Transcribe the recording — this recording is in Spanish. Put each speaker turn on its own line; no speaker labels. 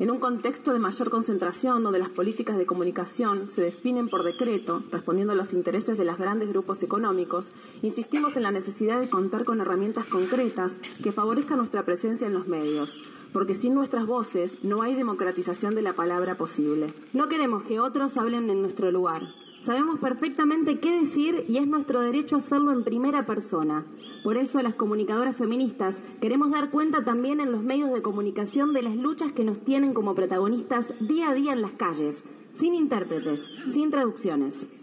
En un contexto de mayor concentración, donde las políticas de comunicación se definen por decreto, respondiendo a los intereses de los grandes grupos económicos, insistimos en la necesidad de contar con herramientas concretas que favorezcan nuestra presencia en los medios, porque sin nuestras voces no hay democratización de la palabra posible.
No queremos que otros hablen en nuestro lugar. Sabemos perfectamente qué decir y es nuestro derecho hacerlo en primera persona. Por eso las comunicadoras feministas queremos dar cuenta también en los medios de comunicación de las luchas que nos tienen como protagonistas día a día en las calles, sin intérpretes, sin traducciones.